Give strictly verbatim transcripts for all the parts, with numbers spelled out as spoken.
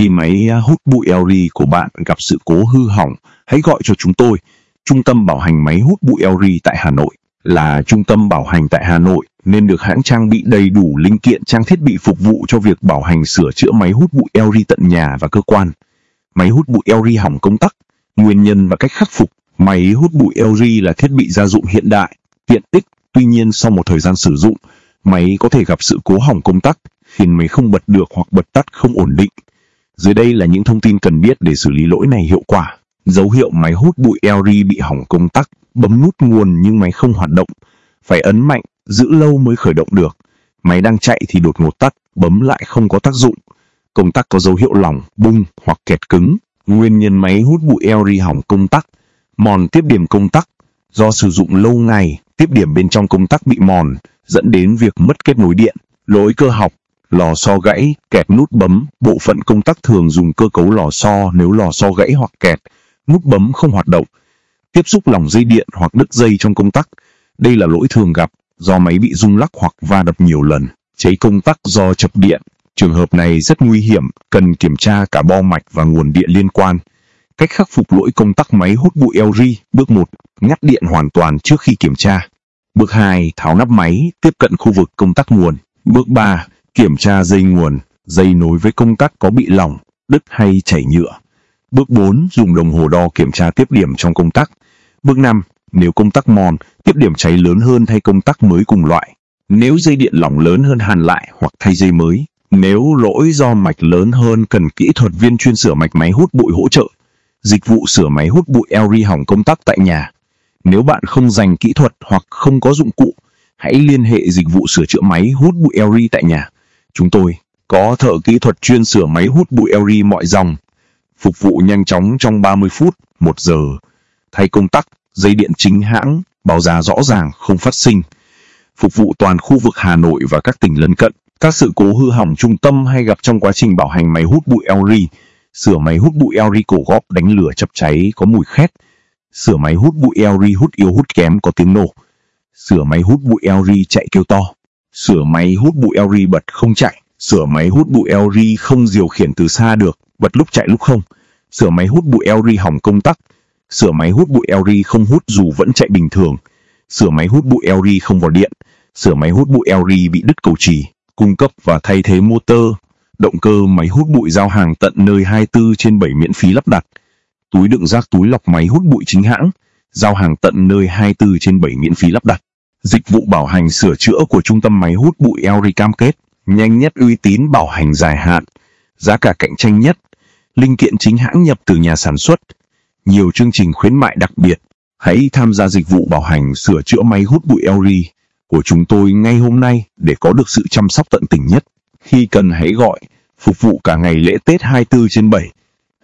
Khi máy hút bụi lờ rờ của bạn gặp sự cố hư hỏng, hãy gọi cho chúng tôi. Trung tâm bảo hành máy hút bụi lờ rờ tại Hà Nội là trung tâm bảo hành tại Hà Nội nên được hãng trang bị đầy đủ linh kiện trang thiết bị phục vụ cho việc bảo hành sửa chữa máy hút bụi lờ rờ tận nhà và cơ quan. Máy hút bụi lờ rờ hỏng công tắc, nguyên nhân và cách khắc phục. Máy hút bụi lờ rờ là thiết bị gia dụng hiện đại, tiện ích, tuy nhiên sau một thời gian sử dụng, máy có thể gặp sự cố hỏng công tắc, khiến máy không bật được hoặc bật tắt không ổn định. Dưới đây là những thông tin cần biết để xử lý lỗi này hiệu quả. Dấu hiệu máy hút bụi lờ rờ bị hỏng công tắc, bấm nút nguồn nhưng máy không hoạt động. Phải ấn mạnh, giữ lâu mới khởi động được. Máy đang chạy thì đột ngột tắt, bấm lại không có tác dụng. Công tắc có dấu hiệu lỏng, bung hoặc kẹt cứng. Nguyên nhân máy hút bụi lờ rờ hỏng công tắc: mòn tiếp điểm công tắc. Do sử dụng lâu ngày, tiếp điểm bên trong công tắc bị mòn, dẫn đến việc mất kết nối điện. Lỗi cơ học: lò xo gãy, kẹt nút bấm. Bộ phận công tắc thường dùng cơ cấu lò xo, nếu lò xo gãy hoặc kẹt, nút bấm không hoạt động. Tiếp xúc lỏng dây điện hoặc đứt dây trong công tắc. Đây là lỗi thường gặp do máy bị rung lắc hoặc va đập nhiều lần. Cháy công tắc do chập điện. Trường hợp này rất nguy hiểm, cần kiểm tra cả bo mạch và nguồn điện liên quan. Cách khắc phục lỗi công tắc máy hút bụi lờ rờ: Bước một. Ngắt điện hoàn toàn trước khi kiểm tra. Bước hai. Tháo nắp máy, tiếp cận khu vực công tắc nguồn. Bước ba. Kiểm tra dây nguồn, dây nối với công tắc có bị lỏng, đứt hay chảy nhựa. Bước bốn. Dùng đồng hồ đo kiểm tra tiếp điểm trong công tắc. Bước năm. Nếu công tắc mòn, tiếp điểm cháy lớn hơn thay công tắc mới cùng loại. Nếu dây điện lỏng lớn hơn hàn lại hoặc thay dây mới. Nếu lỗi do mạch lớn hơn, cần kỹ thuật viên chuyên sửa mạch máy hút bụi hỗ trợ. Dịch vụ sửa máy hút bụi lờ rờ hỏng công tắc tại nhà. Nếu bạn không dành kỹ thuật hoặc không có dụng cụ, hãy liên hệ dịch vụ sửa chữa máy hút bụi lờ rờ tại nhà. Chúng tôi có thợ kỹ thuật chuyên sửa máy hút bụi lờ rờ mọi dòng. Phục vụ nhanh chóng trong ba mươi phút, một giờ. Thay công tắc, dây điện chính hãng, báo giá rõ ràng, không phát sinh. Phục vụ toàn khu vực Hà Nội và các tỉnh lân cận. Các sự cố hư hỏng trung tâm hay gặp trong quá trình bảo hành máy hút bụi lờ rờ. Sửa máy hút bụi lờ rờ cổ góp đánh lửa chập cháy có mùi khét. Sửa máy hút bụi lờ rờ hút yếu hút kém có tiếng nổ. Sửa máy hút bụi lờ rờ chạy kêu to. Sửa máy hút bụi lờ rờ bật không chạy. Sửa máy hút bụi lờ rờ không điều khiển từ xa được, bật lúc chạy lúc không. Sửa máy hút bụi lờ rờ hỏng công tắc. Sửa máy hút bụi lờ rờ không hút dù vẫn chạy bình thường. Sửa máy hút bụi lờ rờ không vào điện. Sửa máy hút bụi lờ rờ bị đứt cầu chì. Cung cấp và thay thế motor, động cơ máy hút bụi giao hàng tận nơi hai mươi tư trên bảy miễn phí lắp đặt. Túi đựng rác túi lọc máy hút bụi chính hãng, giao hàng tận nơi hai mươi tư trên bảy miễn phí lắp đặt. Dịch vụ bảo hành sửa chữa của trung tâm máy hút bụi lờ rờ cam kết nhanh nhất, uy tín, bảo hành dài hạn, giá cả cạnh tranh nhất, linh kiện chính hãng nhập từ nhà sản xuất, nhiều chương trình khuyến mại đặc biệt. Hãy tham gia dịch vụ bảo hành sửa chữa máy hút bụi lờ rờ của chúng tôi ngay hôm nay để có được sự chăm sóc tận tình nhất. Khi cần hãy gọi, phục vụ cả ngày lễ Tết hai mươi tư trên bảy.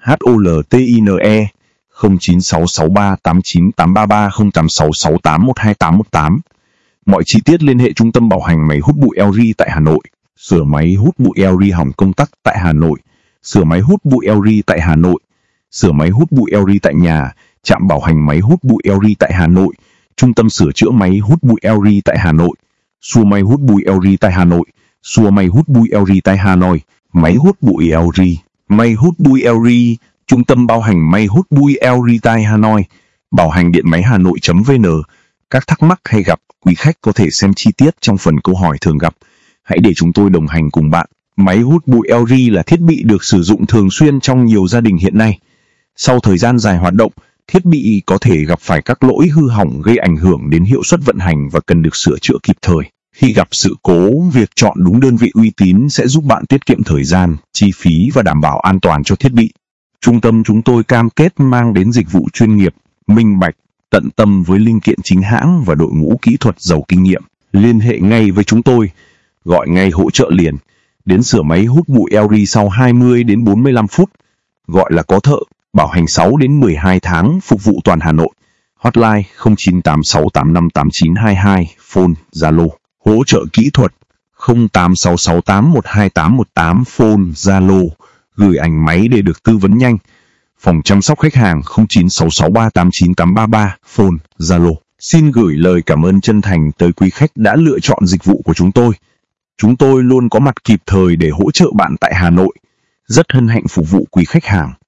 HOLTINE không chín sáu sáu ba tám chín tám ba ba không tám sáu sáu tám một hai tám một tám. Mọi chi tiết liên hệ trung tâm bảo hành máy hút bụi lờ rờ tại Hà Nội. Sửa máy hút bụi lờ rờ hỏng công tắc tại Hà Nội. Sửa máy hút bụi lờ rờ tại Hà Nội. Sửa máy hút bụi lờ rờ tại nhà. Trạm bảo hành máy hút bụi lờ rờ tại Hà Nội. Trung tâm sửa chữa máy hút bụi lờ rờ tại Hà Nội. Xua máy hút bụi lờ rờ tại Hà Nội. Xua máy hút bụi lờ rờ tại Hà Nội. Máy hút bụi lờ rờ. Máy hút bụi lờ rờ. Trung tâm bảo hành máy hút bụi lờ rờ tại Hà Nội. Bảo hành điện máy hà nội chấm vn. Các thắc mắc hay gặp, quý khách có thể xem chi tiết trong phần câu hỏi thường gặp. Hãy để chúng tôi đồng hành cùng bạn. Máy hút bụi lờ rờ là thiết bị được sử dụng thường xuyên trong nhiều gia đình hiện nay. Sau thời gian dài hoạt động, thiết bị có thể gặp phải các lỗi hư hỏng gây ảnh hưởng đến hiệu suất vận hành và cần được sửa chữa kịp thời. Khi gặp sự cố, việc chọn đúng đơn vị uy tín sẽ giúp bạn tiết kiệm thời gian, chi phí và đảm bảo an toàn cho thiết bị. Trung tâm chúng tôi cam kết mang đến dịch vụ chuyên nghiệp, minh bạch, tận tâm với linh kiện chính hãng và đội ngũ kỹ thuật giàu kinh nghiệm. Liên hệ ngay với chúng tôi, gọi ngay hỗ trợ liền, đến sửa máy hút bụi lờ rờ sau hai mươi đến bốn mươi lăm phút, gọi là có thợ, bảo hành sáu đến mười hai tháng, phục vụ toàn Hà Nội. Hotline không chín tám sáu tám năm tám chín hai hai, phone, Zalo. Hỗ trợ kỹ thuật không tám sáu sáu tám một hai tám một tám, phone, Zalo. Gửi ảnh máy để được tư vấn nhanh. Phòng chăm sóc khách hàng không chín sáu sáu ba tám chín tám ba ba, phone, Zalo. Xin gửi lời cảm ơn chân thành tới quý khách đã lựa chọn dịch vụ của chúng tôi. Chúng tôi luôn có mặt kịp thời để hỗ trợ bạn tại Hà Nội. Rất hân hạnh phục vụ quý khách hàng.